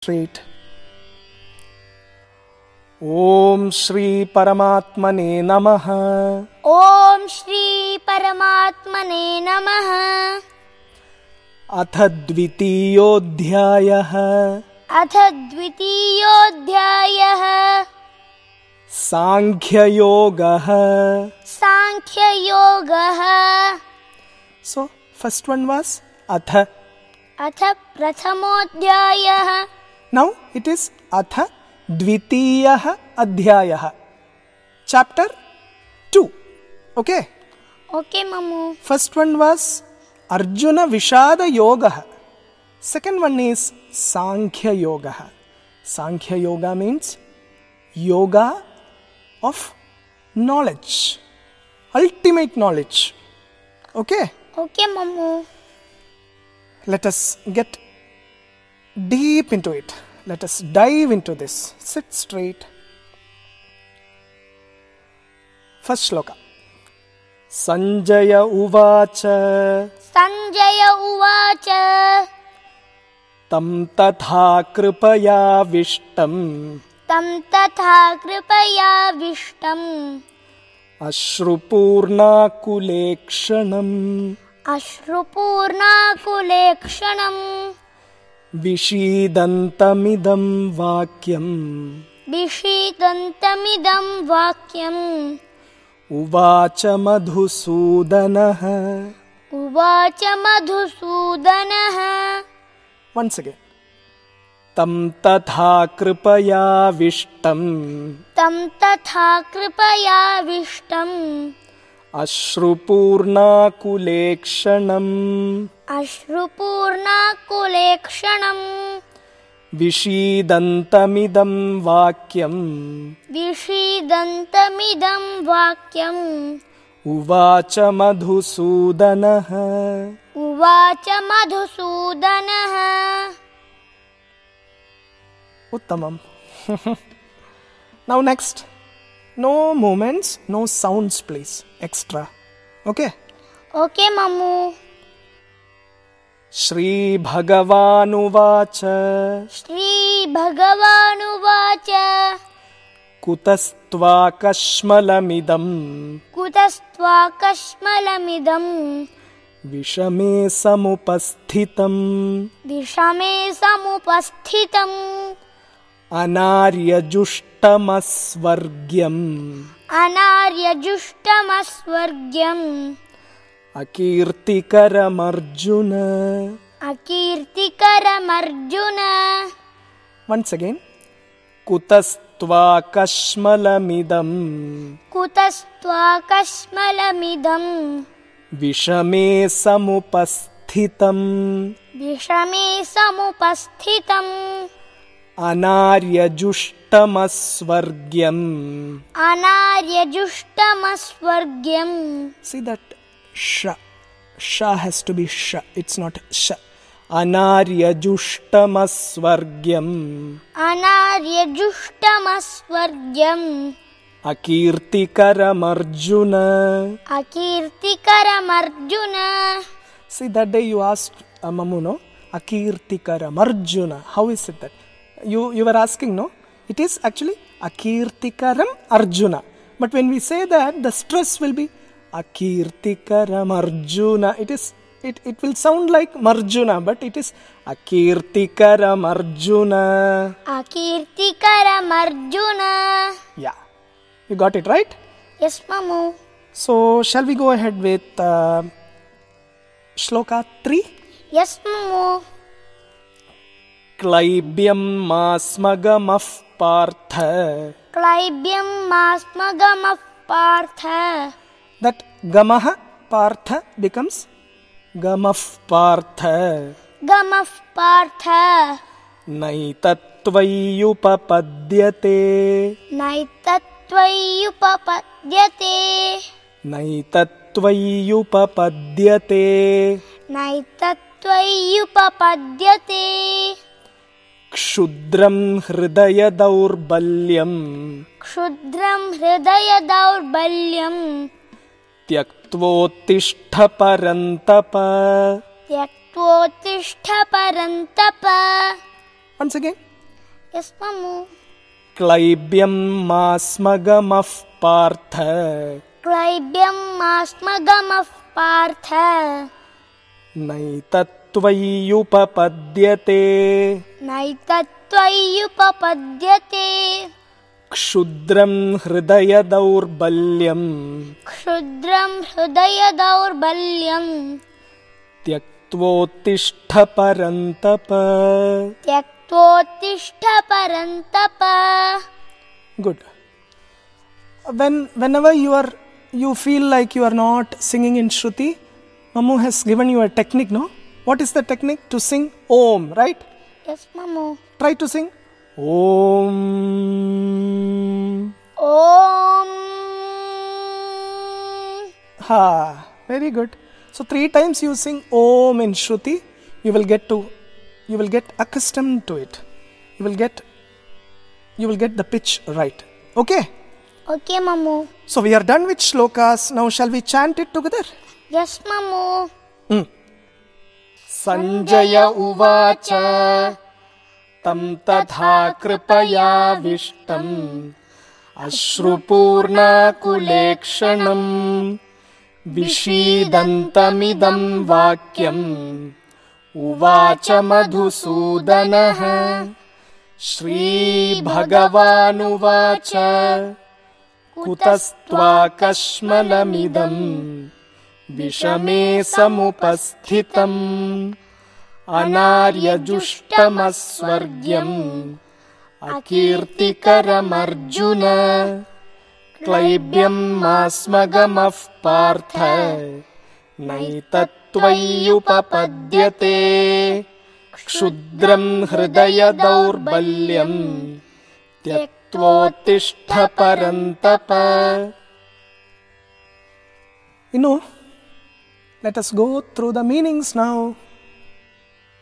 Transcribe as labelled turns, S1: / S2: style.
S1: Straight. Om Shri Paramatmane Namaha.
S2: Om Shri Paramatmane Namaha.
S1: Atha Dvitiyodhyayah.
S2: Atha Dvitiyodhyayah.
S1: Sankhya Yogah.
S2: Sankhya Yogah.
S1: So, first one was Atha.
S2: Atha Prathamodhyayah.
S1: Now it is Atha Dvitiyah Adhyayah. Chapter 2. Okay.
S2: Okay, Mamu.
S1: First one was Arjuna Vishada Yoga. Second one is Sankhya Yoga. Sankhya Yoga means yoga of knowledge. Ultimate knowledge. Okay.
S2: Okay, Mamu.
S1: Let us get deep into it. Let us dive into this. Sit straight. First shloka. Sanjaya Uvacha.
S2: Sanjaya Uvacha.
S1: Tam tatha kripaya vishtam.
S2: Tam tatha kripaya vishtam.
S1: Ashrupurna kulekshanam.
S2: Ashrupurna kulekshanam.
S1: Vishidantamidam vakyam.
S2: Vishidantamidam vakyam.
S1: Uvacha madhusudanah.
S2: Uvacha madhusudanah.
S1: Once again. Tam tatha kripaya vishtam.
S2: Tam tatha kripaya vishtam.
S1: Ashrupurna kulekshanam.
S2: Ashrupurna kulekshanam.
S1: Vishidantamidam vakyam.
S2: Vishidantamidam vakyam.
S1: Uvacha madhusudanah.
S2: Uvacha madhusudanah.
S1: Uttamam. Now next. No movements, no sounds please. Extra. Okay.
S2: Okay, Mamu.
S1: Shri Bhagavanuvacha.
S2: Shri Bhagavanuvacha.
S1: Kutastva kashmalamidam.
S2: Kutastva kashmalamidam.
S1: Vishame samupasthitam.
S2: Vishame samupasthitam.
S1: Anaryajuştamasvargyam.
S2: Anaryajuştamasvargyam.
S1: Akirtikaram Arjuna.
S2: Akirtikaram Arjuna.
S1: Once again. Kutastva kashmalamidam.
S2: Kutastva kashmalamidam.
S1: Vishame samupasthitam.
S2: Vishame samupasthitam.
S1: Anaryajuştamasvargyam.
S2: Anaryajuştamasvargyam.
S1: See that sha. Sha has to be sha. It's not sha. Anaryajuştamasvargyam.
S2: Anaryajuştamasvargyam.
S1: Akirtikaram Arjuna.
S2: Akirtikaram Arjuna.
S1: See, that day you asked Mamu, no? Akirtikaram Arjuna. How is it that? You were asking, no? It is actually Akirtikaram Arjuna. But when we say that, the stress will be Akirtikaram Arjuna. It will sound like Marjuna, but it is Akirtikaram Arjuna.
S2: Akirtikaram Arjuna.
S1: Yeah. You got it right?
S2: Yes, Mamu.
S1: So, shall we go ahead with Shloka 3?
S2: Yes, Mamu.
S1: Klaibyam masmagamaf partha.
S2: Klaibyam masmagamaf partha.
S1: That gamaha partha becomes gamaf partha.
S2: Gamaf partha.
S1: Naitatvayupapadyate.
S2: Naitatvayupapadyate.
S1: Naitatvayupapadyate.
S2: Naitatvayupapadyate.
S1: Kshudram hridaya daurbalyam.
S2: Kshudram hridaya daurbalyam.
S1: Tyaktvotishtha parantapa.
S2: Tyaktvotishtha parantapa.
S1: Once again.
S2: Yes, Mamu.
S1: क्लैब्यं मास्मगमः Partha
S2: Klaibyam masmagamah partha.
S1: नैतत्त्वय्युपपद्यते
S2: Naitatvayupapadyate.
S1: क्षुद्रं हृदयदौर्बल्यम्
S2: Kshudram hridaya daurbalyam.
S1: त्यक्त्वोत्तिष्ठ परन्तप.
S2: Tyaktvottishta parantapa.
S1: Good. Whenever you feel like you are not singing in Shruti, Mamu has given you a technique, no? What is the technique? To sing Om, right?
S2: Yes, Mamu.
S1: Try to sing Om.
S2: Om.
S1: Ha, very good. So 3 times you sing Om in Shruti, you will get accustomed to it. You will get the pitch right. Okay?
S2: Okay, Mamu.
S1: So we are done with shlokas. Now shall we chant it together?
S2: Yes, Mamu.
S1: Sanjaya uvacha tam tadha kripayavishtam ashrupurna kulekshanam vishidantamidam vakyam uvacha madhusudanah Shri Bhagavan Kutastva-kashmalamidam Vishame samupasthitam Anarya-jushtamasvargyam Akirtikaram Arjuna Klaibyam masmagamah partha Naitatvayupapadyate Kshudram hridaya daurbalyam Tyaktvottishta parantapa. Let us go through the meanings now.